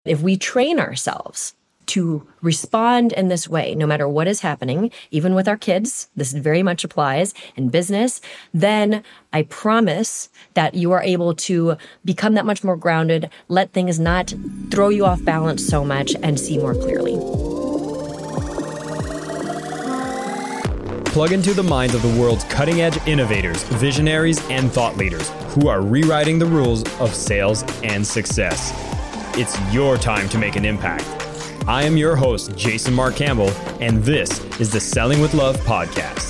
If we train ourselves to respond in this way, no matter what is happening, even with our kids, this very much applies in business, then I promise that you are able to become that much more grounded, let things not throw you off balance so much, and see more clearly. Plug into the minds of the world's cutting-edge innovators, visionaries, and thought leaders who are rewriting the rules of sales and success. It's your time to make an impact. I am your host, Jason Mark Campbell, and this is the Selling with Love podcast.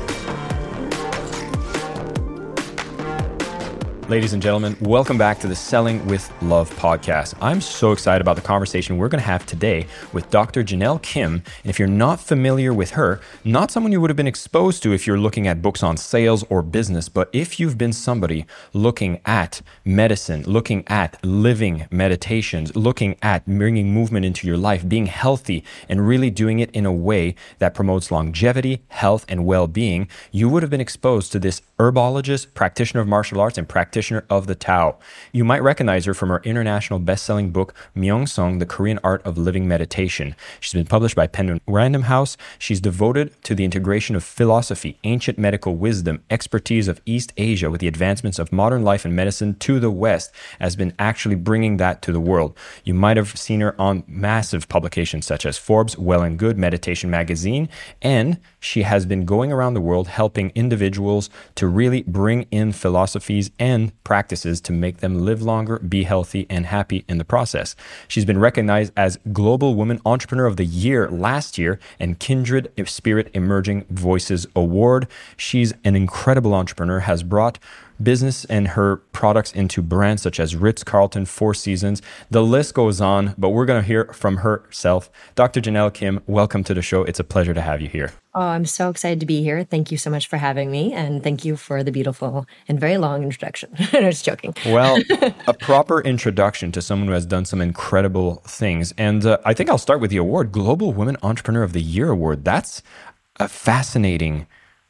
Ladies and gentlemen, welcome back to the Selling with Love podcast. I'm so excited about the conversation we're going to have today with Dr. Janelle Kim. And if you're not familiar with her, not someone you would have been exposed to if you're looking at books on sales or business, but if you've been somebody looking at medicine, looking at living meditations, looking at bringing movement into your life, being healthy, and really doing it in a way that promotes longevity, health, and well-being, you would have been exposed to this herbologist, practitioner of martial arts, and practitioner of the Tao. You might recognize her from her international best-selling book, Myeong-sung, The Korean Art of Living Meditation. She's been published by Penguin Random House. She's devoted to the integration of philosophy, ancient medical wisdom, expertise of East Asia with the advancements of modern life and medicine to the West, has been actually bringing that to the world. You might have seen her on massive publications such as Forbes, Well and Good, Meditation Magazine, and she has been going around the world helping individuals to really bring in philosophies and practices to make them live longer, be healthy, and happy in the process. She's been recognized as Global Woman Entrepreneur of the Year last year and Kindred Spirit Emerging Voices Award. She's an incredible entrepreneur, has brought business and her products into brands such as Ritz-Carlton, Four Seasons. The list goes on, but we're going to hear from herself. Dr. Janelle Kim, welcome to the show. It's a pleasure to have you here. Oh, I'm so excited to be here. Thank you so much for having me. And thank you for the beautiful and very long introduction. I'm just joking. Well, a proper introduction to someone who has done some incredible things. And I think I'll start with the award, Global Women Entrepreneur of the Year Award. That's a fascinating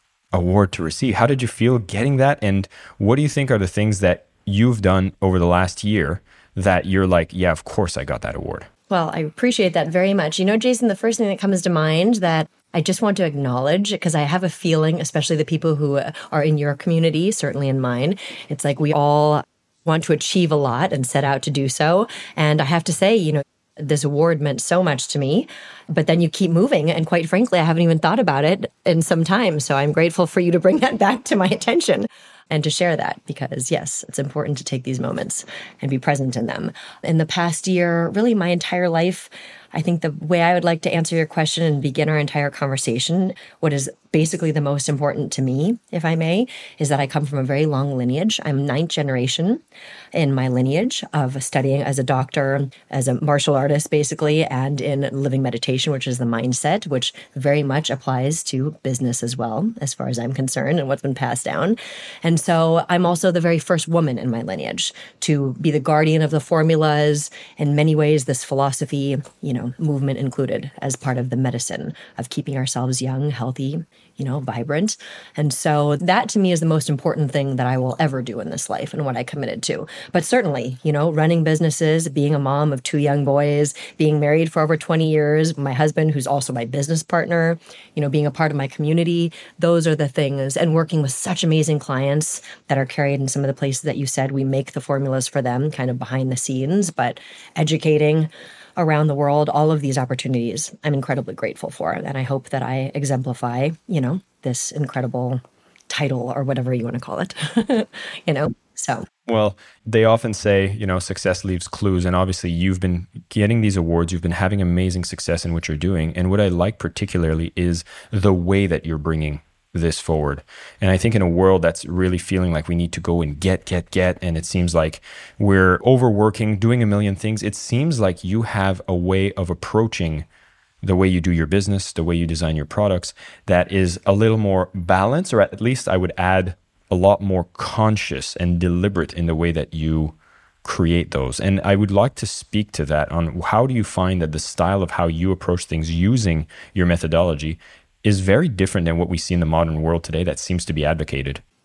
award to receive. How did you feel getting that? And what do you think are the things that you've done over the last year that you're like, yeah, of course I got that award? Well, I appreciate that very much. You know, Jason, the first thing that comes to mind that I just want to acknowledge, because I have a feeling, especially the people who are in your community, certainly in mine, it's like we all want to achieve a lot and set out to do so. And I have to say, you know, this award meant so much to me, but then you keep moving. And quite frankly, I haven't even thought about it in some time. So I'm grateful for you to bring that back to my attention and to share that, because yes, it's important to take these moments and be present in them. In the past year, really my entire life, I think the way I would like to answer your question and begin our entire conversation, what is basically the most important to me, if I may, is that I come from a very long lineage. I'm 9th generation in my lineage of studying as a doctor, as a martial artist, basically, and in living meditation, which is the mindset, which very much applies to business as well, as far as I'm concerned, and what's been passed down. And so I'm also the very first woman in my lineage to be the guardian of the formulas. In many ways, this philosophy, you know, movement included as part of the medicine of keeping ourselves young, healthy, you know, vibrant. And so that to me is the most important thing that I will ever do in this life and what I committed to. But certainly, you know, running businesses, being a mom of 2 young boys, being married for over 20 years, my husband, who's also my business partner, you know, being a part of my community, those are the things. And working with such amazing clients that are carried in some of the places that you said we make the formulas for them, kind of behind the scenes, but educating around the world, all of these opportunities I'm incredibly grateful for. And I hope that I exemplify, you know, this incredible title or whatever you want to call it, you know, so. Well, they often say, you know, success leaves clues. And obviously you've been getting these awards, you've been having amazing success in what you're doing. And what I like particularly is the way that you're bringing this forward. And I think in a world that's really feeling like we need to go and get, and it seems like we're overworking, doing a million things, it seems like you have a way of approaching the way you do your business, the way you design your products, that is a little more balanced, or at least I would add a lot more conscious and deliberate in the way that you create those. And I would like to speak to that on how do you find that the style of how you approach things using your methodology is very different than what we see in the modern world today that seems to be advocated.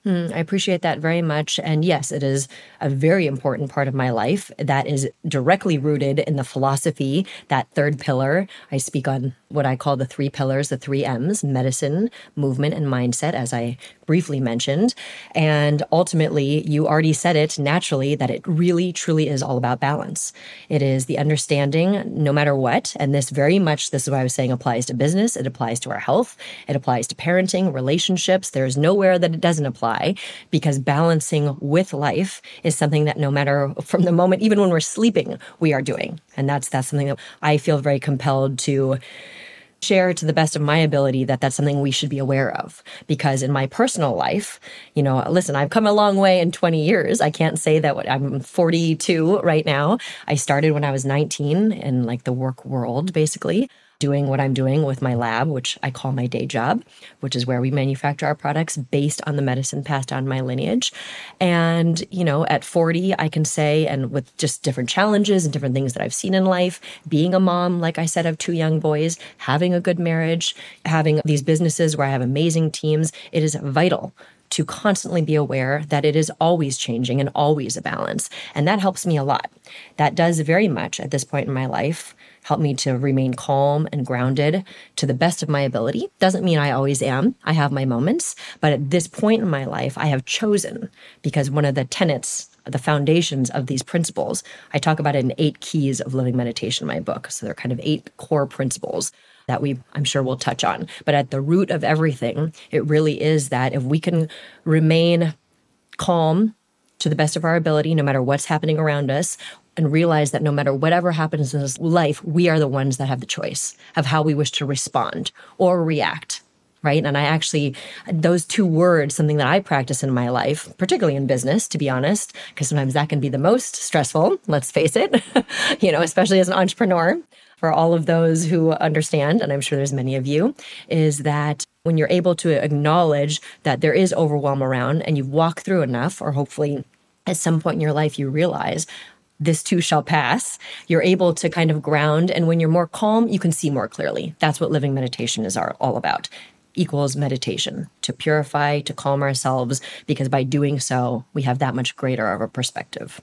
I appreciate that very much. And yes, it is a very important part of my life that is directly rooted in the philosophy, that third pillar. I speak on what I call the three pillars, the three M's: medicine, movement, and mindset, as I briefly mentioned. And ultimately, you already said it naturally, that it really, truly is all about balance. It is the understanding, no matter what, and this is what I was saying, applies to business, it applies to our health, it applies to parenting, relationships. There's nowhere that it doesn't apply, because balancing with life is something that no matter from the moment, even when we're sleeping, we are doing. And that's something that I feel very compelled to share to the best of my ability, that's something we should be aware of. Because in my personal life, listen, I've come a long way in 20 years. I can't say that I'm 42 right now. I started when I was 19 in like the work world, basically, doing what I'm doing with my lab, which I call my day job, which is where we manufacture our products based on the medicine passed down my lineage. And, at 40, I can say, and with just different challenges and different things that I've seen in life, being a mom, like I said, of two young boys, having a good marriage, having these businesses where I have amazing teams, it is vital to constantly be aware that it is always changing and always a balance. And that helps me a lot. That does very much at this point in my life help me to remain calm and grounded to the best of my ability. Doesn't mean I always am. I have my moments. But at this point in my life, I have chosen, because one of the tenets, the foundations of these principles, I talk about it in 8 Keys of Living Meditation in my book. So they're kind of 8 core principles that I'm sure we'll touch on. But at the root of everything, it really is that if we can remain calm to the best of our ability, no matter what's happening around us, and realize that no matter whatever happens in this life, we are the ones that have the choice of how we wish to respond or react, right? And those 2 words, something that I practice in my life, particularly in business, to be honest, because sometimes that can be the most stressful, let's face it, especially as an entrepreneur. For all of those who understand, and I'm sure there's many of you, is that when you're able to acknowledge that there is overwhelm around and you've walked through enough, or hopefully at some point in your life you realize this too shall pass, you're able to kind of ground. And when you're more calm, you can see more clearly. That's what living meditation is all about. Equals meditation, to purify, to calm ourselves, because by doing so, we have that much greater of a perspective.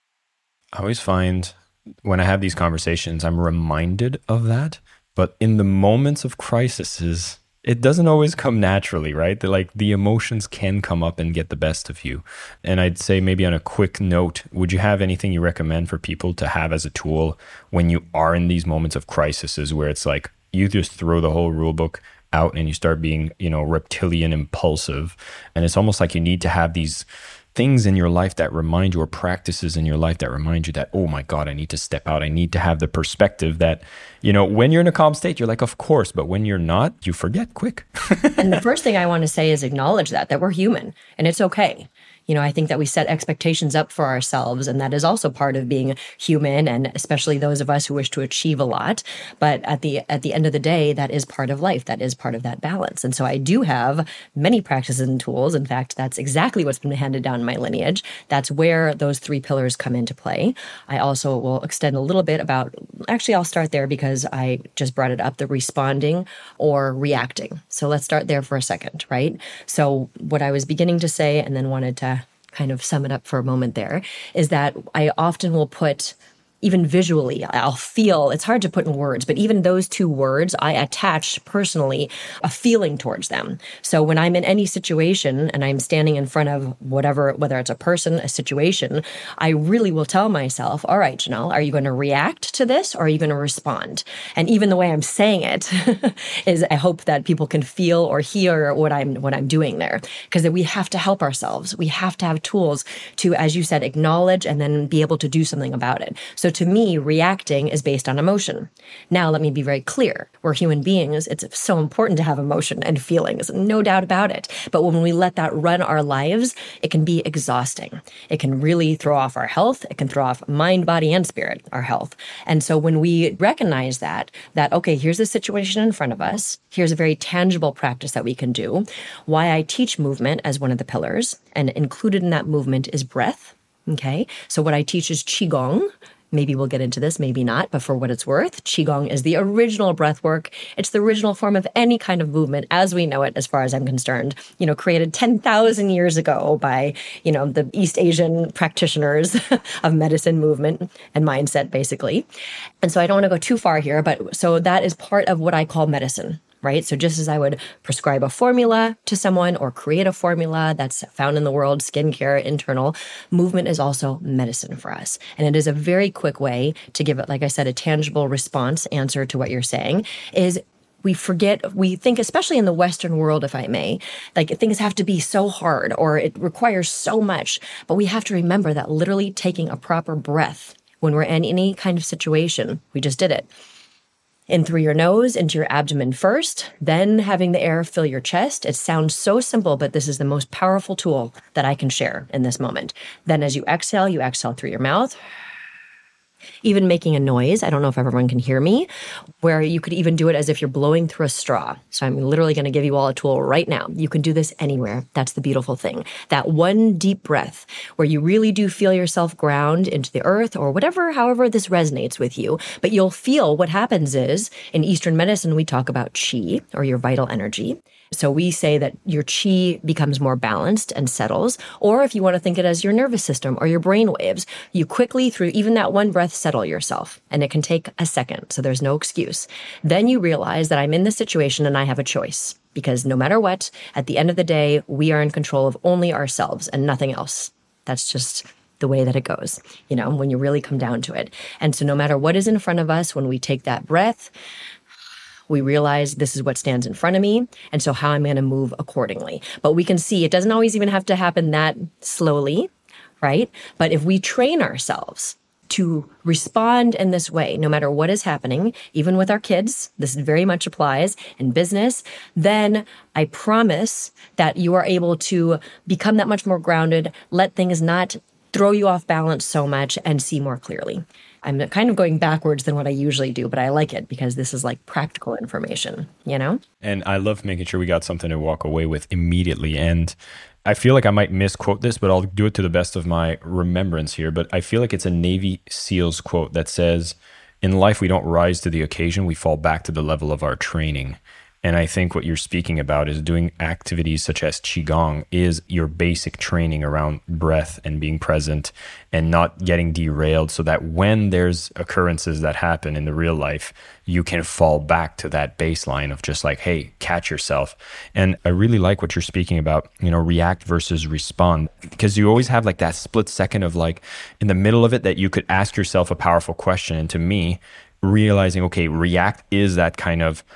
I always find when I have these conversations, I'm reminded of that. But in the moments of crises, it doesn't always come naturally, right? The emotions can come up and get the best of you. And I'd say, maybe on a quick note, would you have anything you recommend for people to have as a tool when you are in these moments of crises where it's like you just throw the whole rule book out and you start being, reptilian impulsive. And it's almost like you need to have these things in your life that remind you, or practices in your life that remind you that, oh my God, I need to step out. I need to have the perspective that, when you're in a calm state, you're like, of course, but when you're not, you forget quick. And the first thing I want to say is acknowledge that we're human and it's okay. I think that we set expectations up for ourselves, and that is also part of being human, and especially those of us who wish to achieve a lot. But at the end of the day, that is part of life. That is part of that balance. And so I do have many practices and tools. In fact, that's exactly what's been handed down in my lineage. That's where those 3 pillars come into play. I also will extend a little bit about, actually, I'll start there because I just brought it up, the responding or reacting. So let's start there for a second, right? So what I was beginning to say, and then wanted to kind of sum it up for a moment there, is that I often will put, even visually, I'll feel, it's hard to put in words, but even those 2 words, I attach personally a feeling towards them. So when I'm in any situation and I'm standing in front of whatever, whether it's a person, a situation, I really will tell myself, all right, Janelle, are you going to react to this or are you going to respond? And even the way I'm saying it is, I hope that people can feel or hear what I'm doing there, because we have to help ourselves. We have to have tools to, as you said, acknowledge and then be able to do something about it. So to me, reacting is based on emotion. Now, let me be very clear. We're human beings. It's so important to have emotion and feelings, no doubt about it. But when we let that run our lives, it can be exhausting. It can really throw off our health. It can throw off mind, body, and spirit, our health. And so when we recognize that, okay, here's the situation in front of us. Here's a very tangible practice that we can do. Why I teach movement as one of the pillars, and included in that movement is breath. Okay. So what I teach is Qigong, Maybe we'll get into this, maybe not, but for what it's worth, Qigong is the original breath work. It's the original form of any kind of movement as we know it, as far as I'm concerned, created 10,000 years ago by, the East Asian practitioners of medicine, movement, and mindset, basically. And so I don't want to go too far here, but so that is part of what I call medicine. Right? So just as I would prescribe a formula to someone or create a formula that's found in the world, skincare, internal, movement is also medicine for us. And it is a very quick way to give it, like I said, a tangible response answer to what you're saying is we think, especially in the Western world, if I may, like things have to be so hard or it requires so much. But we have to remember that literally taking a proper breath when we're in any kind of situation, we just did it. In through your nose, into your abdomen first, then having the air fill your chest. It sounds so simple, but this is the most powerful tool that I can share in this moment. Then as you exhale through your mouth. Even making a noise, I don't know if everyone can hear me, where you could even do it as if you're blowing through a straw. So I'm literally going to give you all a tool right now. You can do this anywhere. That's the beautiful thing. That one deep breath where you really do feel yourself ground into the earth or however this resonates with you. But you'll feel what happens is, in Eastern medicine, we talk about qi, or your vital energy. So we say that your qi becomes more balanced and settles. Or if you want to think it as your nervous system or your brain waves, you quickly, through even that one breath, settle yourself. And it can take a second, so there's no excuse. Then you realize that I'm in this situation and I have a choice. Because no matter what, at the end of the day, we are in control of only ourselves and nothing else. That's just the way that it goes, when you really come down to it. And so no matter what is in front of us, when we take that breath, we realize this is what stands in front of me, and so how I'm going to move accordingly. But we can see it doesn't always even have to happen that slowly, right? But if we train ourselves to respond in this way, no matter what is happening, even with our kids, this very much applies in business, then I promise that you are able to become that much more grounded, let things not throw you off balance so much, and see more clearly. I'm kind of going backwards than what I usually do, but I like it because this is like practical information, And I love making sure we got something to walk away with immediately. And I feel like I might misquote this, but I'll do it to the best of my remembrance here. But I feel like it's a Navy SEALs quote that says, "In life, we don't rise to the occasion, we fall back to the level of our training." And I think what you're speaking about is doing activities such as Qigong is your basic training around breath and being present and not getting derailed, so that when there's occurrences that happen in the real life, you can fall back to that baseline of just like, hey, catch yourself. And I really like what you're speaking about, react versus respond, because you always have like that split second of like in the middle of it that you could ask yourself a powerful question. And to me, realizing, okay, react is that kind of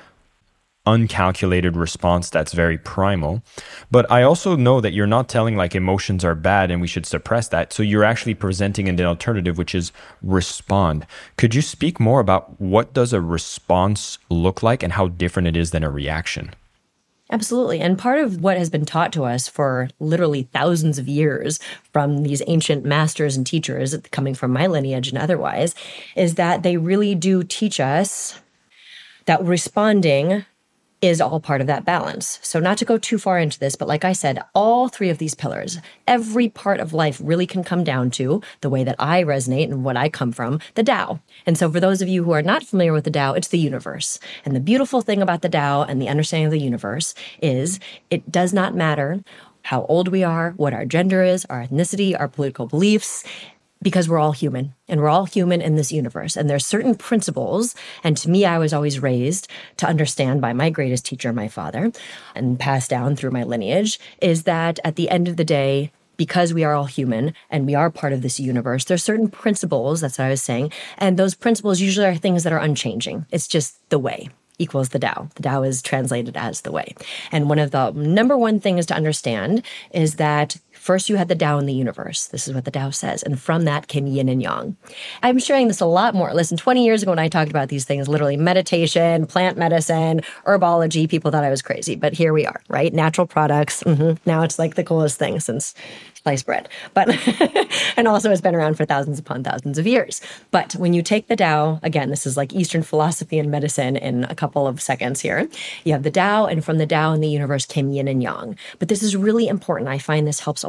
uncalculated response that's very primal. But I also know that you're not telling like emotions are bad and we should suppress that. So you're actually presenting an alternative, which is respond. Could you speak more about what does a response look like and how different it is than a reaction? Absolutely. And part of what has been taught to us for literally thousands of years from these ancient masters and teachers coming from my lineage and otherwise is that they really do teach us that responding is all part of that balance. So not to go too far into this, but like I said, all three of these pillars, every part of life really can come down to the way that I resonate and what I come from, the Tao. And so for those of you who are not familiar with the Tao, it's the universe. And the beautiful thing about the Tao and the understanding of the universe is it does not matter how old we are, what our gender is, our ethnicity, our political beliefs, because we're all human and we're all human in this universe. And there's certain principles. And to me, I was always raised to understand by my greatest teacher, my father, and passed down through my lineage, is that at the end of the day, because we are all human and we are part of this universe, there's certain principles, that's what I was saying. And those principles usually are things that are unchanging. It's just the way equals the Tao. The Tao is translated as the way. And one of the number one things to understand is that first you had the Tao in the universe. This is what the Tao says. And from that came yin and yang. I'm sharing this a lot more. Listen, 20 years ago when I talked about these things, literally meditation, plant medicine, herbology, people thought I was crazy. But here we are, right? Natural products. Now it's like the coolest thing since sliced bread. But and also it's been around for thousands upon thousands of years. But when you take the Tao, again, this is like Eastern philosophy and medicine in a couple of seconds here. You have the Tao, and from the Tao in the universe came yin and yang. But this is really important. I find this helps a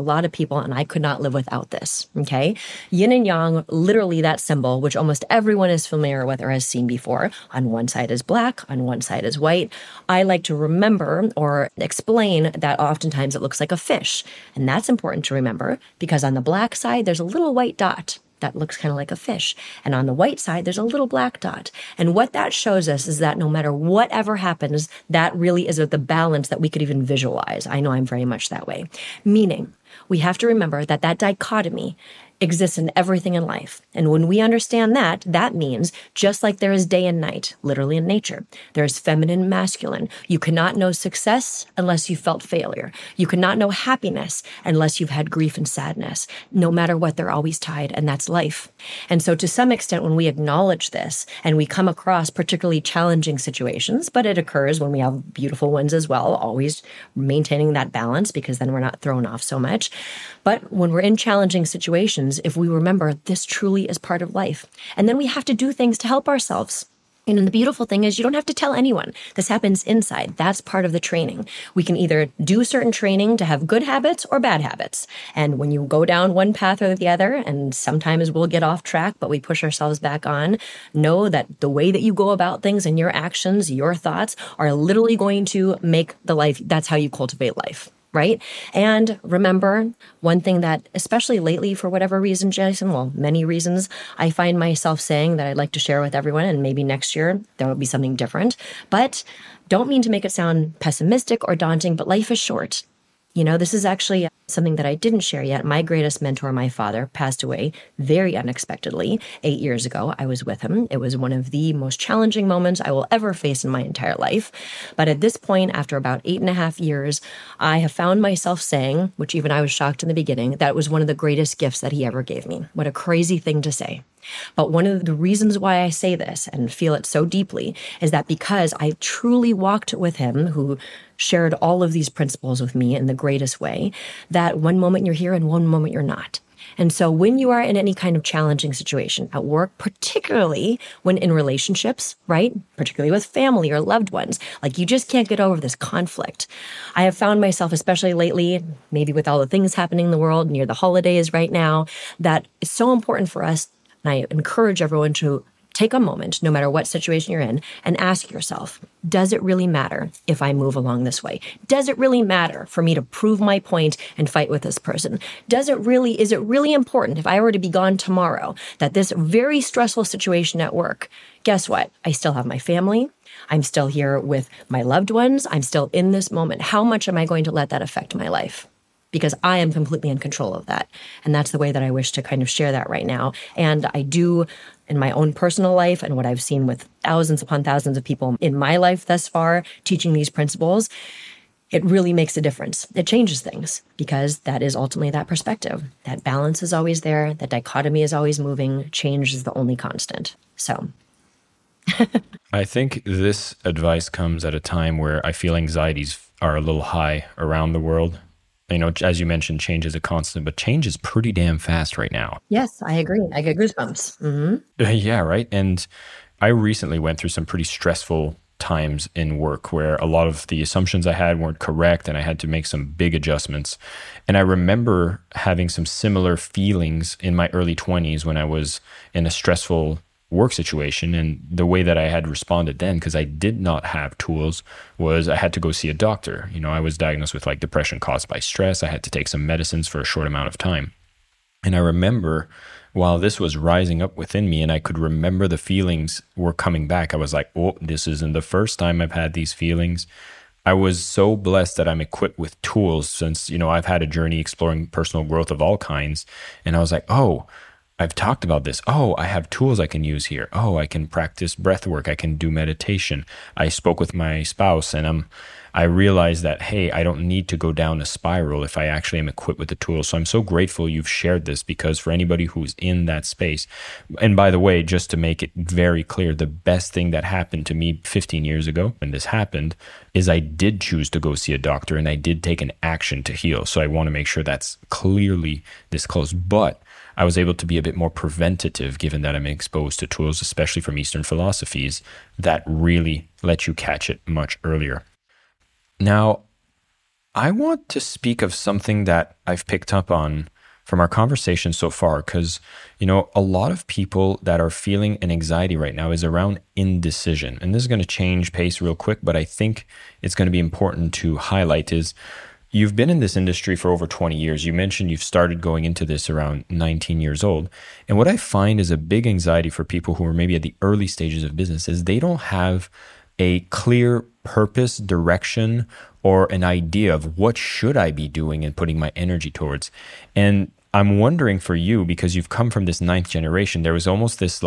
lot of people, and I could not live without this, okay? Yin and yang, literally that symbol, which almost everyone is familiar with or has seen before. On one side is black, on one side is white. I like to remember or explain that oftentimes it looks like a fish. And that's important to remember because on the black side, there's a little white dot that looks kind of like a fish. And on the white side, there's a little black dot. And what that shows us is that no matter whatever happens, that really is the balance that we could even visualize. I know I'm very much that way. Meaning, we have to remember that that dichotomy exists in everything in life. And when we understand that, that means just like there is day and night, literally in nature, there is feminine and masculine. You cannot know success unless you felt failure. You cannot know happiness unless you've had grief and sadness. No matter what, they're always tied, and that's life. And so to some extent, when we acknowledge this and we come across particularly challenging situations, but it occurs when we have beautiful ones as well, always maintaining that balance because then we're not thrown off so much. But when we're in challenging situations, if we remember this truly is part of life, and then we have to do things to help ourselves. And the beautiful thing is you don't have to tell anyone. This happens inside. That's part of the training. We can either do certain training to have good habits or bad habits. And when you go down one path or the other, and sometimes we'll get off track, but we push ourselves back on, know that the way that you go about things and your actions, your thoughts are literally going to make the life. That's how you cultivate life. Right? And remember, one thing that, especially lately, for whatever reason, Jason, well, many reasons, I find myself saying that I'd like to share with everyone, and maybe next year there will be something different. But don't mean to make it sound pessimistic or daunting, but life is short. You know, this is actually something that I didn't share yet. My greatest mentor, my father, passed away very unexpectedly 8 years ago. I was with him. It was one of the most challenging moments I will ever face in my entire life. But at this point, after about 8.5 years, I have found myself saying, which even I was shocked in the beginning, that it was one of the greatest gifts that he ever gave me. What a crazy thing to say. But one of the reasons why I say this and feel it so deeply is that because I truly walked with him, who shared all of these principles with me in the greatest way, that one moment you're here and one moment you're not. And so when you are in any kind of challenging situation at work, particularly when in relationships, right? Particularly with family or loved ones, like you just can't get over this conflict. I have found myself, especially lately, maybe with all the things happening in the world near the holidays right now, that it's so important for us. And I encourage everyone to take a moment, no matter what situation you're in, and ask yourself, does it really matter if I move along this way? Does it really matter for me to prove my point and fight with this person? Is it really important if I were to be gone tomorrow, that this very stressful situation at work, guess what? I still have my family. I'm still here with my loved ones. I'm still in this moment. How much am I going to let that affect my life? Because I am completely in control of that. And that's the way that I wish to kind of share that right now. And I do in my own personal life and what I've seen with thousands upon thousands of people in my life thus far, teaching these principles, it really makes a difference. It changes things because that is ultimately that perspective. That balance is always there. That dichotomy is always moving. Change is the only constant. So I think this advice comes at a time where I feel anxieties are a little high around the world. You know, as you mentioned, change is a constant, but change is pretty damn fast right now. Yes, I agree. I get goosebumps. Mm-hmm. Yeah, right. And I recently went through some pretty stressful times in work where a lot of the assumptions I had weren't correct and I had to make some big adjustments. And I remember having some similar feelings in my early 20s when I was in a stressful work situation, and the way that I had responded then, because I did not have tools, was I had to go see a doctor. You know, I was diagnosed with like depression caused by stress. I had to take some medicines for a short amount of time. And I remember while this was rising up within me and I could remember the feelings were coming back, I was like, oh, this isn't the first time I've had these feelings. I was so blessed that I'm equipped with tools since, you know, I've had a journey exploring personal growth of all kinds. And I was like, oh, I've talked about this. Oh, I have tools I can use here. Oh, I can practice breath work. I can do meditation. I spoke with my spouse and I realized that, hey, I don't need to go down a spiral if I actually am equipped with the tools. So I'm so grateful you've shared this, because for anybody who's in that space, and by the way, just to make it very clear, the best thing that happened to me 15 years ago when this happened is I did choose to go see a doctor and I did take an action to heal. So I want to make sure that's clearly disclosed. But I was able to be a bit more preventative given that I'm exposed to tools, especially from Eastern philosophies, that really let you catch it much earlier. Now, I want to speak of something that I've picked up on from our conversation so far, because, a lot of people that are feeling an anxiety right now is around indecision. And this is going to change pace real quick, but I think it's going to be important to highlight is you've been in this industry for over 20 years. You mentioned you've started going into this around 19 years old. And what I find is a big anxiety for people who are maybe at the early stages of business is they don't have a clear purpose, direction, or an idea of what should I be doing and putting my energy towards. And I'm wondering for you, because you've come from this ninth generation, there was almost this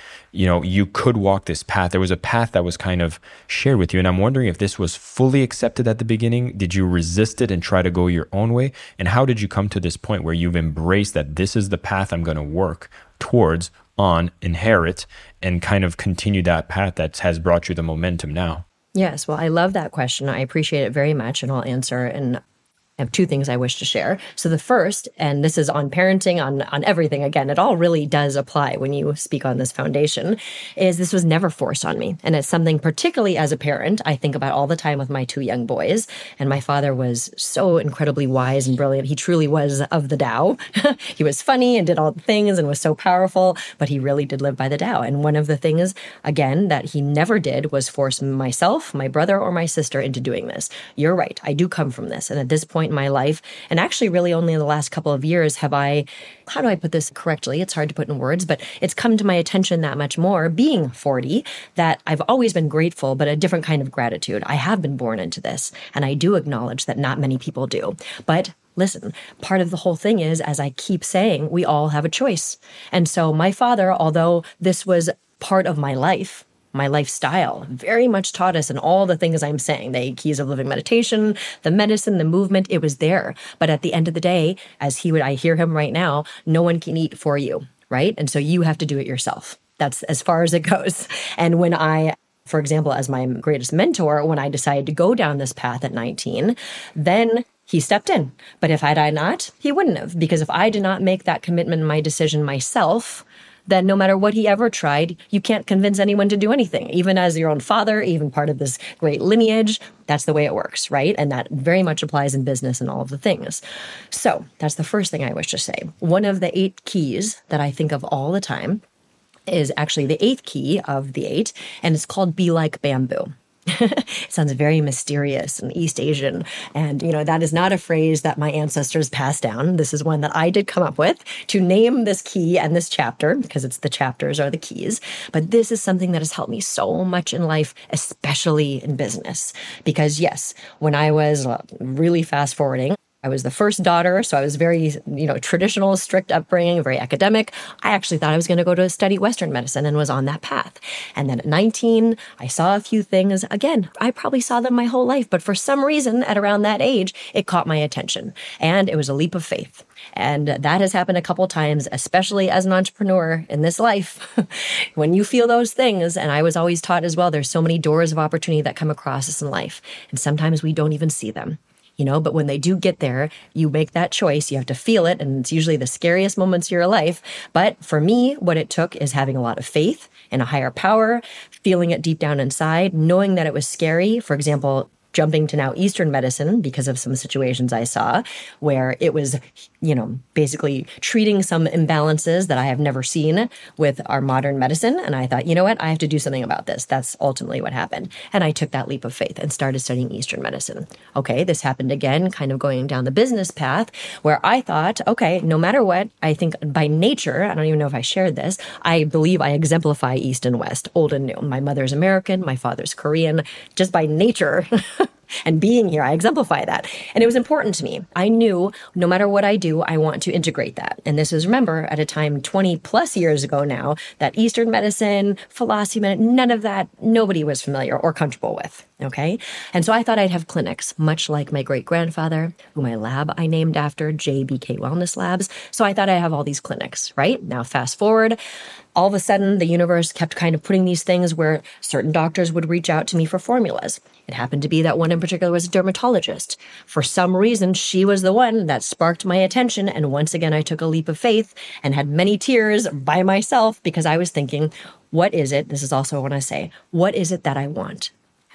you could walk this path. There was a path that was kind of shared with you. And I'm wondering if this was fully accepted at the beginning. Did you resist it and try to go your own way? And how did you come to this point where you've embraced that this is the path I'm going to work towards, inherit, and kind of continue that path that has brought you the momentum now? Yes, well, I love that question. I appreciate it very much, and I'll answer. And I have two things I wish to share. So the first, and this is on parenting, on everything, again, it all really does apply when you speak on this foundation, is this was never forced on me. And it's something particularly as a parent, I think about all the time with my two young boys. And my father was so incredibly wise and brilliant. He truly was of the Tao. He was funny and did all the things and was so powerful, but he really did live by the Tao. And one of the things, again, that he never did was force myself, my brother, or my sister into doing this. You're right. I do come from this. And at this point in my life, and actually really only in the last couple of years have I, how do I put this correctly? It's hard to put in words, but it's come to my attention that much more, being 40, that I've always been grateful, but a different kind of gratitude. I have been born into this, and I do acknowledge that not many people do. But listen, part of the whole thing is, as I keep saying, we all have a choice. And so my father, although this was part of my life, my lifestyle, very much taught us in all the things I'm saying, the 8 keys of living meditation, the medicine, the movement, it was there. But at the end of the day, I hear him right now, no one can eat for you, right? And so you have to do it yourself. That's as far as it goes. And when for example, as my greatest mentor, when I decided to go down this path at 19, then he stepped in. But if I not, he wouldn't have. Because if I did not make that commitment and my decision myself, then no matter what he ever tried, you can't convince anyone to do anything. Even as your own father, even part of this great lineage, that's the way it works, right? And that very much applies in business and all of the things. So that's the first thing I wish to say. One of the 8 keys that I think of all the time is actually the 8th key of the 8, and it's called Be Like Bamboo. It sounds very mysterious and East Asian. And, that is not a phrase that my ancestors passed down. This is one that I did come up with to name this key and this chapter, because it's the chapters are the keys. But this is something that has helped me so much in life, especially in business. Because yes, when I was really fast forwarding, I was the first daughter, so I was very, traditional, strict upbringing, very academic. I actually thought I was going to go to study Western medicine and was on that path. And then at 19, I saw a few things. Again, I probably saw them my whole life, but for some reason at around that age, it caught my attention. And it was a leap of faith. And that has happened a couple of times, especially as an entrepreneur in this life. When you feel those things, and I was always taught as well, there's so many doors of opportunity that come across us in life. And sometimes we don't even see them. But when they do get there, you make that choice. You have to feel it. And it's usually the scariest moments of your life. But for me, what it took is having a lot of faith in a higher power, feeling it deep down inside, knowing that it was scary. For example, jumping to now Eastern medicine because of some situations I saw where it was, basically treating some imbalances that I have never seen with our modern medicine. And I thought, you know what, I have to do something about this. That's ultimately what happened. And I took that leap of faith and started studying Eastern medicine. Okay, this happened again, kind of going down the business path where I thought, okay, no matter what, I think by nature, I don't even know if I shared this, I believe I exemplify East and West, old and new. My mother's American, my father's Korean, just by nature. And being here, I exemplify that. And it was important to me. I knew no matter what I do, I want to integrate that. And this is, remember, at a time 20 plus years ago now, that Eastern medicine, philosophy, none of that, nobody was familiar or comfortable with. Okay. And so I thought I'd have clinics, much like my great grandfather, who my lab I named after, JBK Wellness Labs. So I thought I'd have all these clinics, right? Now, fast forward. All of a sudden, the universe kept kind of putting these things where certain doctors would reach out to me for formulas. It happened to be that one in particular was a dermatologist. For some reason, she was the one that sparked my attention. And once again, I took a leap of faith and had many tears by myself because I was thinking, what is it? This is also what I say. What is it that I want?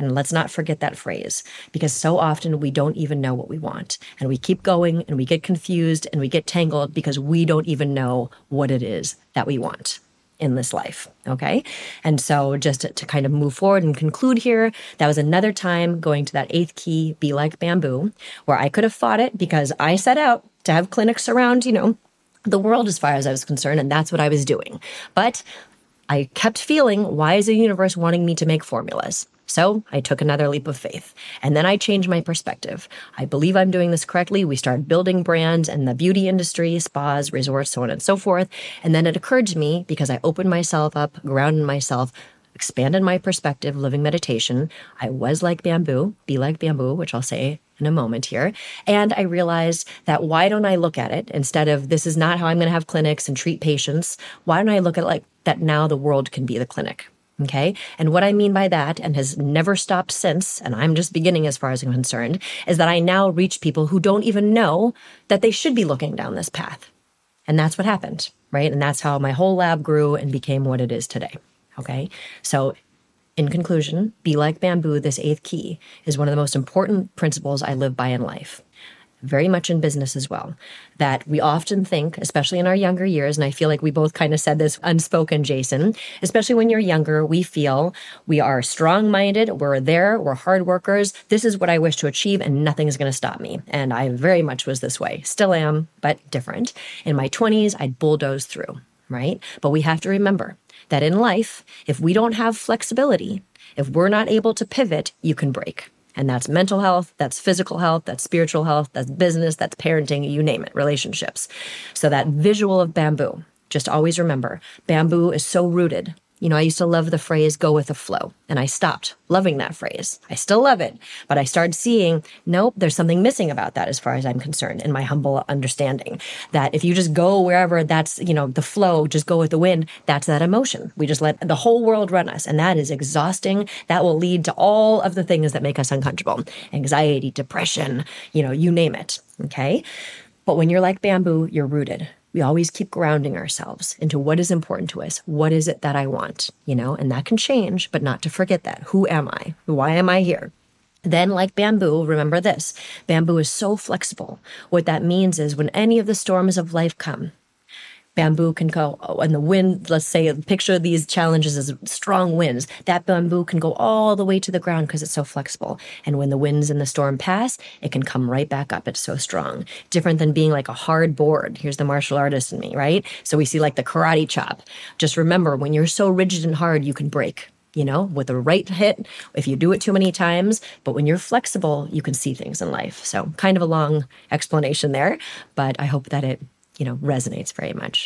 And let's not forget that phrase, because so often we don't even know what we want. And we keep going and we get confused and we get tangled because we don't even know what it is that we want in this life. Okay. And so just to kind of move forward and conclude here, that was another time going to that 8th key, be like bamboo, where I could have fought it because I set out to have clinics around, the world as far as I was concerned. And that's what I was doing. But I kept feeling, why is the universe wanting me to make formulas? So I took another leap of faith. And then I changed my perspective. I believe I'm doing this correctly. We started building brands in the beauty industry, spas, resorts, so on and so forth. And then it occurred to me, because I opened myself up, grounded myself, expanded my perspective, living meditation. I was like bamboo, be like bamboo, which I'll say in a moment here. And I realized that why don't I look at it instead of this is not how I'm going to have clinics and treat patients? Why don't I look at it like that now the world can be the clinic? Okay. And what I mean by that, and has never stopped since, and I'm just beginning as far as I'm concerned, is that I now reach people who don't even know that they should be looking down this path. And that's what happened, right? And that's how my whole lab grew and became what it is today. Okay. So in conclusion, be like bamboo, this 8th key is one of the most important principles I live by in life. Very much in business as well, that we often think, especially in our younger years, and I feel like we both kind of said this unspoken, Jason, especially when you're younger, we feel we are strong-minded, we're hard workers, this is what I wish to achieve and nothing is going to stop me. And I very much was this way, still am, but different. In my 20s, I'd bulldoze through, right? But we have to remember that in life, if we don't have flexibility, if we're not able to pivot, you can break. And that's mental health, that's physical health, that's spiritual health, that's business, that's parenting, you name it, relationships. So that visual of bamboo, just always remember, bamboo is so rooted. I used to love the phrase, go with the flow. And I stopped loving that phrase. I still love it. But I started seeing, nope, there's something missing about that as far as I'm concerned in my humble understanding. That if you just go wherever that's, the flow, just go with the wind, that's that emotion. We just let the whole world run us. And that is exhausting. That will lead to all of the things that make us uncomfortable. Anxiety, depression, you name it. Okay. But when you're like bamboo, you're rooted. We always keep grounding ourselves into what is important to us. What is it that I want? And that can change, but not to forget that. Who am I? Why am I here? Then, like bamboo, remember this. Bamboo is so flexible. What that means is when any of the storms of life come, bamboo can go, and the wind, let's say, picture these challenges as strong winds. That bamboo can go all the way to the ground because it's so flexible. And when the winds and the storm pass, it can come right back up. It's so strong. Different than being like a hard board. Here's the martial artist in me, right? So we see like the karate chop. Just remember, when you're so rigid and hard, you can break. With the right hit, if you do it too many times. But when you're flexible, you can see things in life. So kind of a long explanation there, but I hope that it resonates very much.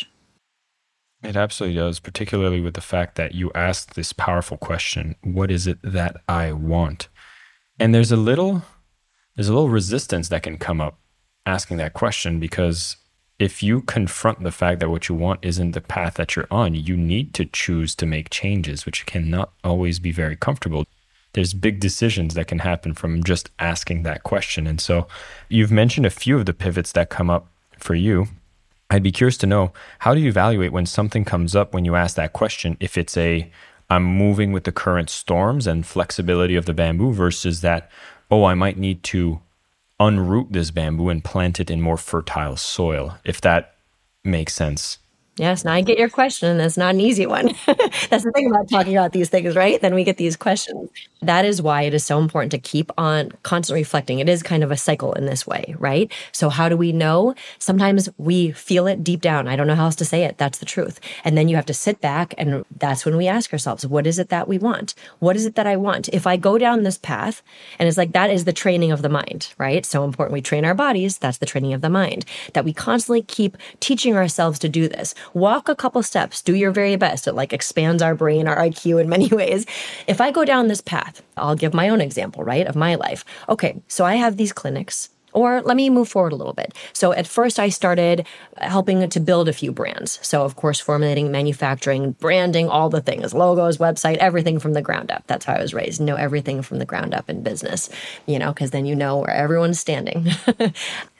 It absolutely does, particularly with the fact that you asked this powerful question, what is it that I want? And there's a little resistance that can come up asking that question, because if you confront the fact that what you want isn't the path that you're on, you need to choose to make changes, which cannot always be very comfortable. There's big decisions that can happen from just asking that question. And so you've mentioned a few of the pivots that come up for you. I'd be curious to know, how do you evaluate when something comes up when you ask that question, if it's I'm moving with the current storms and flexibility of the bamboo versus that, I might need to unroot this bamboo and plant it in more fertile soil, if that makes sense. Yes, now I get your question, and it's not an easy one. That's the thing about talking about these things, right? Then we get these questions. That is why it is so important to keep on constantly reflecting. It is kind of a cycle in this way, right? So how do we know? Sometimes we feel it deep down. I don't know how else to say it. That's the truth. And then you have to sit back, and that's when we ask ourselves, what is it that we want? What is it that I want? If I go down this path, and it's like that is the training of the mind, right? So important. We train our bodies. That's the training of the mind. That we constantly keep teaching ourselves to do this. Walk a couple steps, do your very best. It expands our brain, our IQ in many ways. If I go down this path, I'll give my own example, right, of my life. Okay, so I have these clinics. Or let me move forward a little bit. So at first I started helping to build a few brands. So of course, formulating, manufacturing, branding, all the things, logos, website, everything from the ground up. That's how I was raised. Know everything from the ground up in business, because then you know where everyone's standing.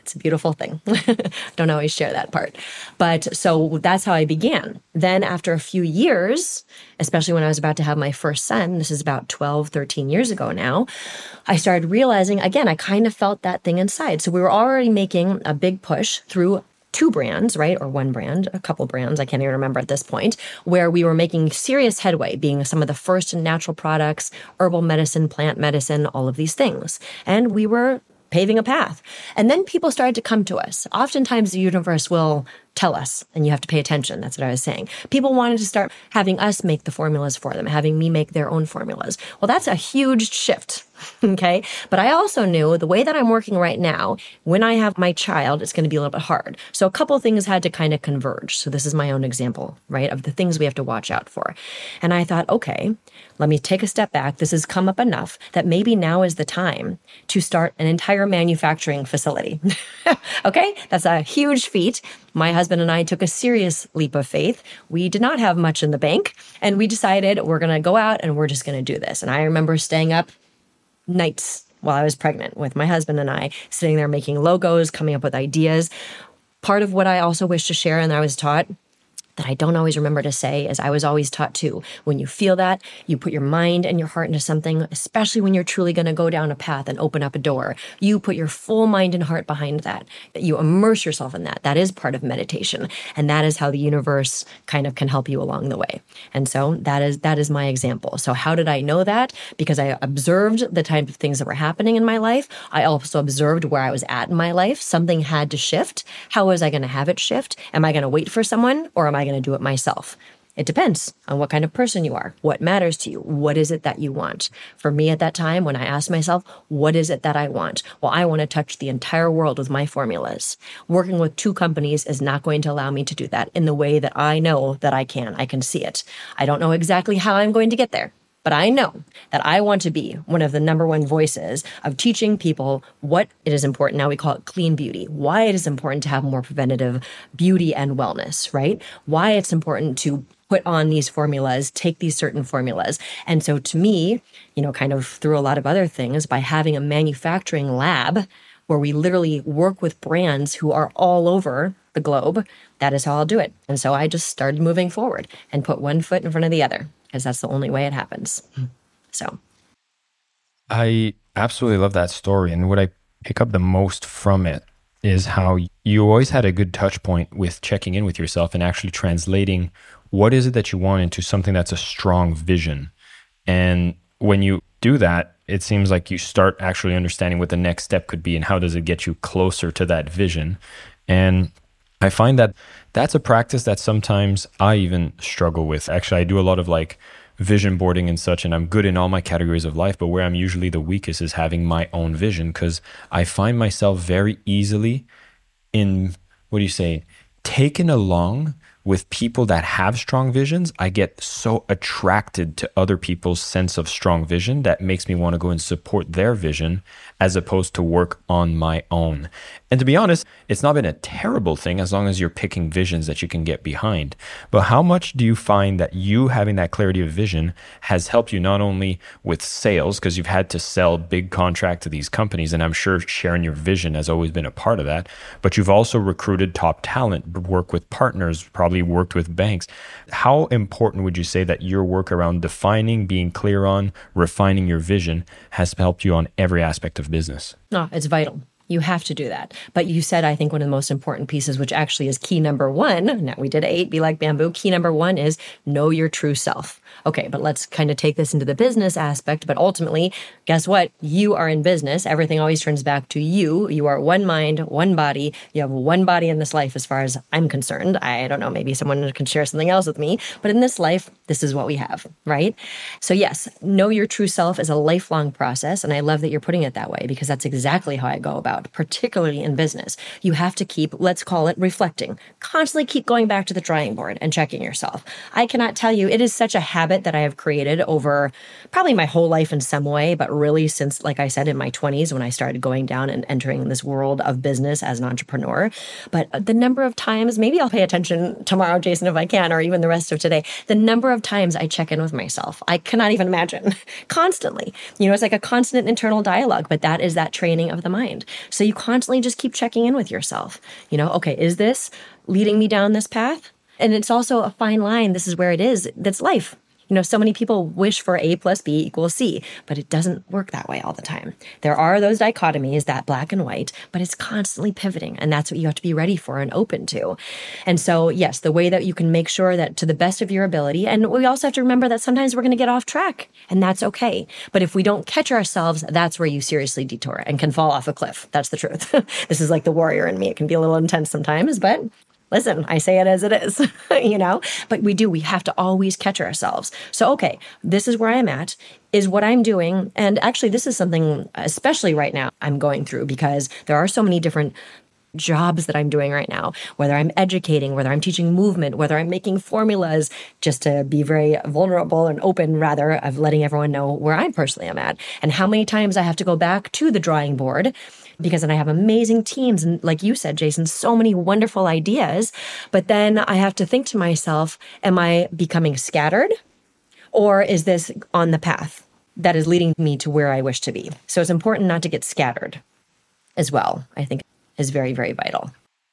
It's a beautiful thing. Don't always share that part. But so that's how I began. Then after a few years, especially when I was about to have my first son, this is about 12, 13 years ago now, I started realizing, again, I kind of felt that thing inside. So we were already making a big push through two brands, right? Or one brand, a couple brands, I can't even remember at this point, where we were making serious headway, being some of the first in natural products, herbal medicine, plant medicine, all of these things. And we were paving a path. And then people started to come to us. Oftentimes the universe will tell us, and you have to pay attention. That's what I was saying. People wanted to start having us make the formulas for them, having me make their own formulas. Well, that's a huge shift. Okay. But I also knew the way that I'm working right now, when I have my child, it's going to be a little bit hard. So a couple of things had to kind of converge. So this is my own example, right, of the things we have to watch out for. And I thought, okay, let me take a step back. This has come up enough that maybe now is the time to start an entire manufacturing facility. Okay. That's a huge feat. My husband and I took a serious leap of faith. We did not have much in the bank, and we decided we're going to go out and we're just going to do this. And I remember staying up nights while I was pregnant with my husband and I, sitting there making logos, coming up with ideas. Part of what I also wish to share, and I was taught that I don't always remember to say, is I was always taught to, when you feel that, you put your mind and your heart into something, especially when you're truly going to go down a path and open up a door. You put your full mind and heart behind that you immerse yourself in that. That is part of meditation. And that is how the universe kind of can help you along the way. And so that is my example. So how did I know that? Because I observed the type of things that were happening in my life. I also observed where I was at in my life. Something had to shift. How was I going to have it shift? Am I going to wait for someone, or am I going to do it myself? It depends on what kind of person you are, what matters to you, what is it that you want. For me at that time, when I asked myself, what is it that I want? Well, I want to touch the entire world with my formulas. Working with two companies is not going to allow me to do that in the way that I know that I can. I can see it. I don't know exactly how I'm going to get there, but I know that I want to be one of the number one voices of teaching people what it is important. Now we call it clean beauty, why it is important to have more preventative beauty and wellness, right? Why it's important to put on these formulas, take these certain formulas. And so to me, kind of through a lot of other things, by having a manufacturing lab where we literally work with brands who are all over the globe, that is how I'll do it. And so I just started moving forward and put one foot in front of the other, because that's the only way it happens. So I absolutely love that story. And what I pick up the most from it is how you always had a good touch point with checking in with yourself and actually translating what is it that you want into something that's a strong vision. And when you do that, it seems like you start actually understanding what the next step could be and how does it get you closer to that vision. And I find that that's a practice that sometimes I even struggle with. Actually, I do a lot of vision boarding and such, and I'm good in all my categories of life, but where I'm usually the weakest is having my own vision, because I find myself very easily taken along with people that have strong visions. I get so attracted to other people's sense of strong vision that makes me want to go and support their vision as opposed to work on my own. And to be honest, it's not been a terrible thing as long as you're picking visions that you can get behind. But how much do you find that you having that clarity of vision has helped you not only with sales, because you've had to sell big contract to these companies, and I'm sure sharing your vision has always been a part of that, but you've also recruited top talent, worked with partners, probably worked with banks. How important would you say that your work around defining, being clear on, refining your vision has helped you on every aspect of business? No, it's vital. You have to do that. But you said, I think, one of the most important pieces, which actually is key number one. Now we did 8, be like bamboo. Key number 1 is know your true self. Okay, but let's kind of take this into the business aspect. But ultimately, guess what? You are in business. Everything always turns back to you. You are one mind, one body. You have one body in this life as far as I'm concerned. I don't know, maybe someone can share something else with me. But in this life, this is what we have, right? So yes, know your true self is a lifelong process. And I love that you're putting it that way, because that's exactly how I go about, particularly in business. You have to keep, let's call it reflecting, constantly keep going back to the drawing board and checking yourself. I cannot tell you, it is such a habit that I have created over probably my whole life in some way, but really since, like I said, in my 20s when I started going down and entering this world of business as an entrepreneur. But the number of times, maybe I'll pay attention tomorrow, Jason, if I can, or even the rest of today, the number of times I check in with myself, I cannot even imagine. Constantly. It's like a constant internal dialogue, but that is that training of the mind. So you constantly just keep checking in with yourself. Okay, is this leading me down this path? And it's also a fine line. This is where it is. That's life. So many people wish for A plus B equals C, but it doesn't work that way all the time. There are those dichotomies, that black and white, but it's constantly pivoting. And that's what you have to be ready for and open to. And so, yes, the way that you can make sure that to the best of your ability, and we also have to remember that sometimes we're going to get off track, and that's okay. But if we don't catch ourselves, that's where you seriously detour and can fall off a cliff. That's the truth. This is like the warrior in me. It can be a little intense sometimes, but listen, I say it as it is, but we have to always catch ourselves. So, okay, this is where I'm at, is what I'm doing. And actually, this is something, especially right now, I'm going through because there are so many different jobs that I'm doing right now, whether I'm educating, whether I'm teaching movement, whether I'm making formulas, just to be very vulnerable and open, rather, of letting everyone know where I personally am at and how many times I have to go back to the drawing board. Because then I have amazing teams. And like you said, Jason, so many wonderful ideas. But then I have to think to myself, am I becoming scattered? Or is this on the path that is leading me to where I wish to be? So it's important not to get scattered as well, I think is very, very vital.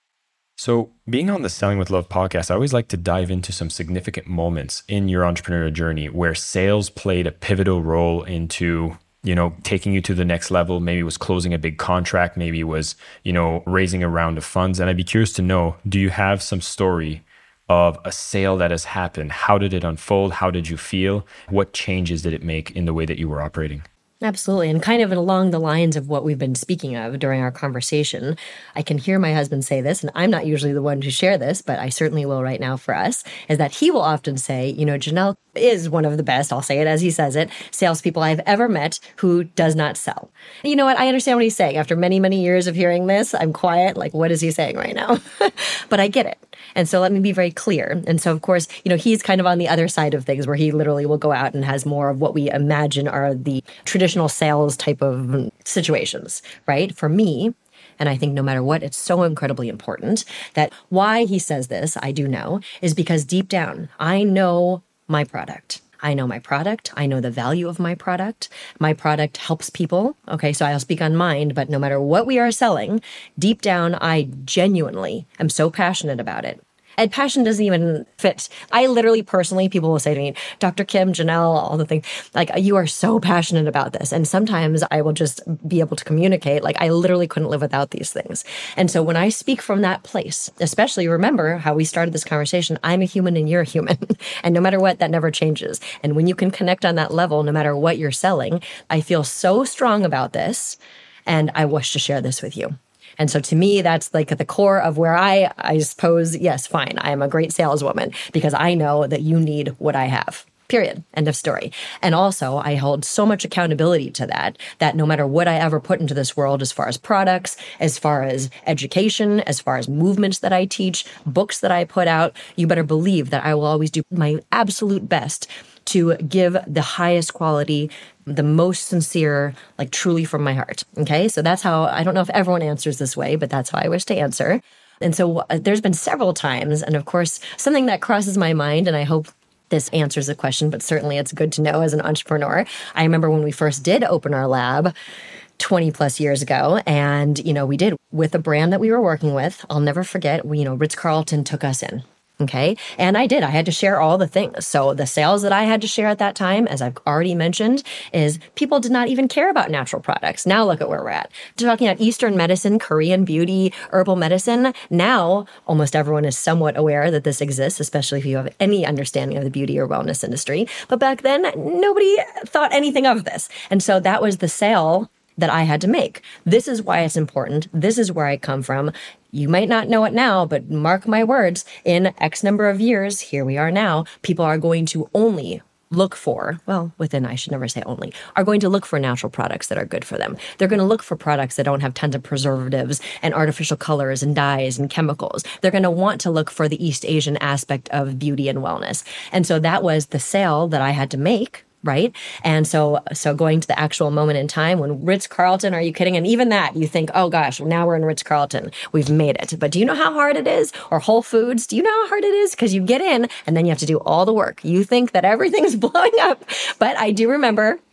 So being on the Selling with Love podcast, I always like to dive into some significant moments in your entrepreneurial journey where sales played a pivotal role into taking you to the next level. Maybe it was closing a big contract, maybe it was, raising a round of funds. And I'd be curious to know, do you have some story of a sale that has happened? How did it unfold? How did you feel? What changes did it make in the way that you were operating? Absolutely. And kind of along the lines of what we've been speaking of during our conversation, I can hear my husband say this, and I'm not usually the one to share this, but I certainly will right now for us, is that he will often say, Janelle is one of the best, I'll say it as he says it, salespeople I've ever met who does not sell. And you know what? I understand what he's saying. After many, many years of hearing this, I'm quiet, like, what is he saying right now? But I get it. And so let me be very clear. And so, of course, he's kind of on the other side of things where he literally will go out and has more of what we imagine are the traditional sales type of situations, right? For me, and I think no matter what, it's so incredibly important that why he says this, I do know, is because deep down, I know my product. I know my product. I know the value of my product. My product helps people. Okay, so I'll speak on mine, but no matter what we are selling, deep down, I genuinely am so passionate about it. And passion doesn't even fit. I literally personally, people will say to me, Dr. Kim, Janelle, all the things, like, you are so passionate about this. And sometimes I will just be able to communicate, like, I literally couldn't live without these things. And so when I speak from that place, especially remember how we started this conversation, I'm a human and you're a human. And no matter what, that never changes. And when you can connect on that level, no matter what you're selling, I feel so strong about this. And I wish to share this with you. And so to me, that's like at the core of where I suppose, yes, fine, I am a great saleswoman because I know that you need what I have. Period. End of story. And also, I hold so much accountability to that no matter what I ever put into this world, as far as products, as far as education, as far as movements that I teach, books that I put out, you better believe that I will always do my absolute best to give the highest quality, the most sincere, like truly from my heart. Okay. So that's how, I don't know if everyone answers this way, but that's how I wish to answer. And so there's been several times. And of course, something that crosses my mind, and I hope this answers the question, but certainly it's good to know as an entrepreneur. I remember when we first did open our lab 20 plus years ago, and, we did with a brand that we were working with. I'll never forget, Ritz-Carlton took us in. Okay. And I had to share all the things. So the sales that I had to share at that time, as I've already mentioned, is people did not even care about natural products. Now look at where we're at. Talking about Eastern medicine, Korean beauty, herbal medicine. Now almost everyone is somewhat aware that this exists, especially if you have any understanding of the beauty or wellness industry. But back then, nobody thought anything of this. And so that was the sale that I had to make. This is why it's important. This is where I come from. You might not know it now, but mark my words, in X number of years, here we are now, people are going to only look for, I should never say only, are going to look for natural products that are good for them. They're going to look for products that don't have tons of preservatives and artificial colors and dyes and chemicals. They're going to want to look for the East Asian aspect of beauty and wellness. And so that was the sale that I had to make. Right. And so going to the actual moment in time when Ritz-Carlton, are you kidding? And even that, you think, oh gosh, now we're in Ritz-Carlton. We've made it. But do you know how hard it is? Or Whole Foods, do you know how hard it is? Because you get in and then you have to do all the work. You think that everything's blowing up. But I do remember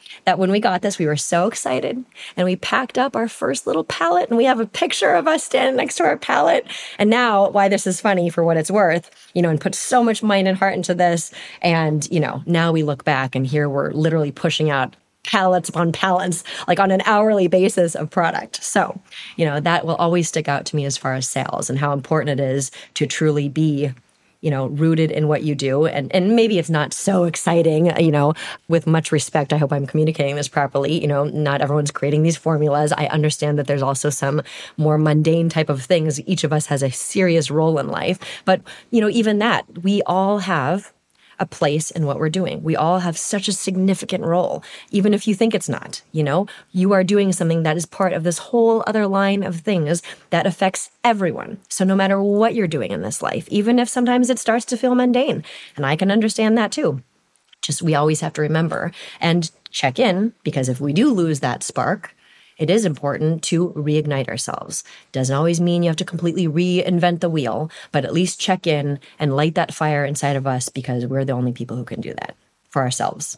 that when we got this, we were so excited and we packed up our first little pallet and we have a picture of us standing next to our pallet. And now why this is funny for what it's worth, and put so much mind and heart into this. And, now we look back and here we're literally pushing out pallets upon pallets, like on an hourly basis of product. So, that will always stick out to me as far as sales and how important it is to truly be rooted in what you do. And maybe it's not so exciting, with much respect. I hope I'm communicating this properly. Not everyone's creating these formulas. I understand that there's also some more mundane type of things. Each of us has a serious role in life. But, even that, we all have a place in what we're doing. We all have such a significant role, even if you think it's not, you are doing something that is part of this whole other line of things that affects everyone. So no matter what you're doing in this life, even if sometimes it starts to feel mundane, and I can understand that too, just we always have to remember and check in, because if we do lose that spark, it is important to reignite ourselves. Doesn't always mean you have to completely reinvent the wheel, but at least check in and light that fire inside of us, because we're the only people who can do that for ourselves.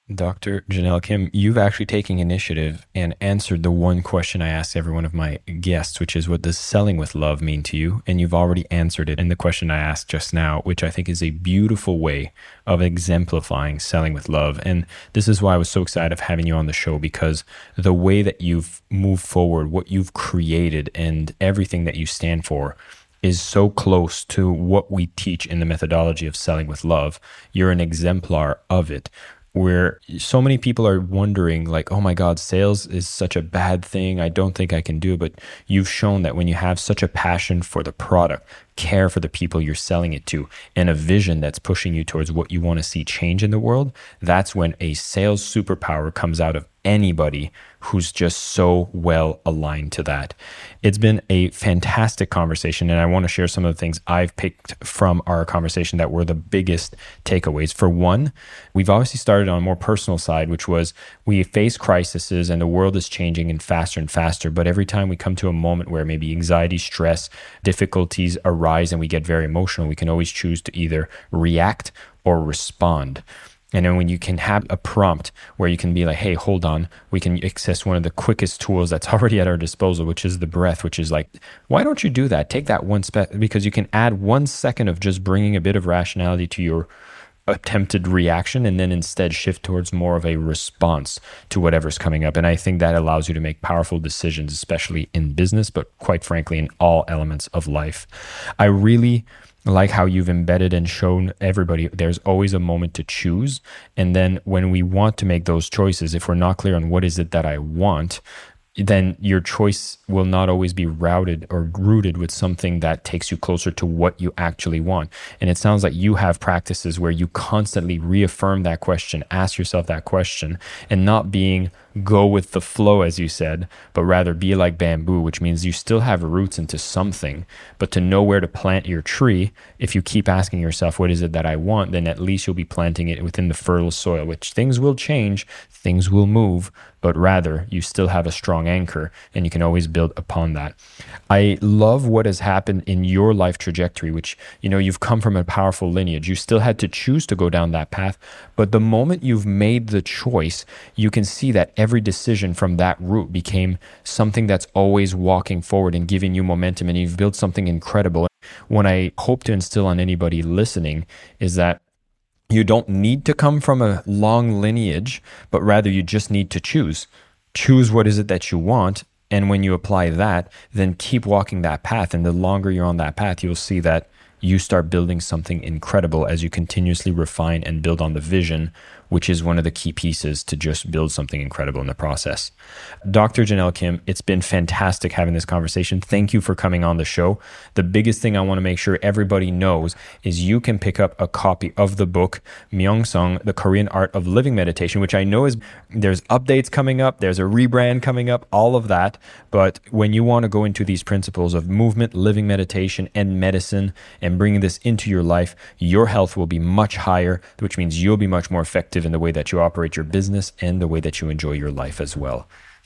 Dr. Janelle Kim, you've actually taken initiative and answered the one question I asked every one of my guests, which is, what does selling with love mean to you? And you've already answered it in the question I asked just now, which I think is a beautiful way of exemplifying selling with love. And this is why I was so excited of having you on the show, because the way that you've moved forward, what you've created, and everything that you stand for is so close to what we teach in the methodology of selling with love. You're an exemplar of it, where so many people are wondering, like, oh my God, sales is such a bad thing. I don't think I can do it. But you've shown that when you have such a passion for the product, care for the people you're selling it to, and a vision that's pushing you towards what you want to see change in the world, that's when a sales superpower comes out of anybody who's just so well aligned to that. It's been a fantastic conversation, and I want to share some of the things I've picked from our conversation that were the biggest takeaways. For one, we've obviously started on a more personal side, which was we face crises and the world is changing and faster, but every time we come to a moment where maybe anxiety, stress, difficulties arise and we get very emotional, we can always choose to either react or respond. And then when you can have a prompt where you can be like, hey, hold on, we can access one of the quickest tools that's already at our disposal, which is the breath, which is like, why don't you do that? Take that because you can add 1 second of just bringing a bit of rationality to your attempted reaction, and then instead shift towards more of a response to whatever's coming up. And I think that allows you to make powerful decisions, especially in business, but quite frankly, in all elements of life. I really like how you've embedded and shown everybody there's always a moment to choose. And then when we want to make those choices, if we're not clear on what is it that I want, then your choice will not always be rooted with something that takes you closer to what you actually want. And it sounds like you have practices where you constantly reaffirm that question, ask yourself that question, and not being go with the flow, as you said, but rather be like bamboo, which means you still have roots into something, but to know where to plant your tree, if you keep asking yourself, what is it that I want, then at least you'll be planting it within the fertile soil, which things will change, things will move, but rather you still have a strong anchor and you can always build upon that. I love what has happened in your life trajectory, which, you've come from a powerful lineage. You still had to choose to go down that path, but the moment you've made the choice, you can see that every decision from that route became something that's always walking forward and giving you momentum, and you've built something incredible. What I hope to instill on anybody listening is that you don't need to come from a long lineage, but rather you just need to choose. Choose what is it that you want. And when you apply that, then keep walking that path. And the longer you're on that path, you'll see that you start building something incredible as you continuously refine and build on the vision, which is one of the key pieces to just build something incredible in the process. Dr. Janelle Kim, it's been fantastic having this conversation. Thank you for coming on the show. The biggest thing I want to make sure everybody knows is you can pick up a copy of the book, Myeong-sung, The Korean Art of Living Meditation, which I know there's updates coming up, there's a rebrand coming up, all of that. But when you want to go into these principles of movement, living meditation, and medicine, and bringing this into your life, your health will be much higher, which means you'll be much more effective in the way that you operate your business and the way that you enjoy your life as well.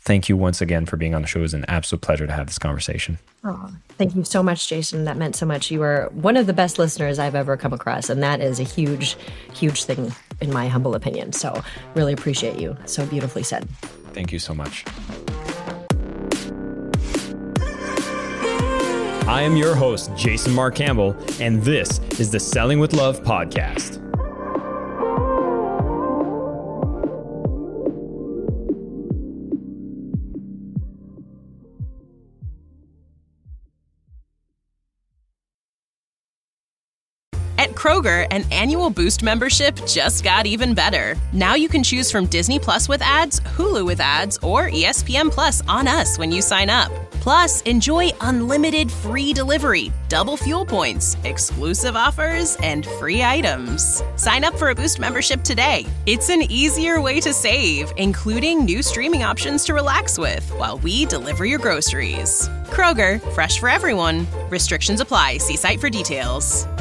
thank you once again for being on the show. It was an absolute pleasure to have this conversation. Oh, thank you so much, Jason. That meant so much. You are one of the best listeners I've ever come across, and that is a huge, huge thing in my humble opinion. So really appreciate you. So beautifully said. Thank you so much. I am your host, Jason Mark Campbell, and this is the Selling with Love podcast. At Kroger, an annual Boost membership just got even better. Now you can choose from Disney Plus with ads, Hulu with ads, or ESPN Plus on us when you sign up. Plus, enjoy unlimited free delivery, double fuel points, exclusive offers, and free items. Sign up for a Boost membership today. It's an easier way to save, including new streaming options to relax with while we deliver your groceries. Kroger, fresh for everyone. Restrictions apply. See site for details.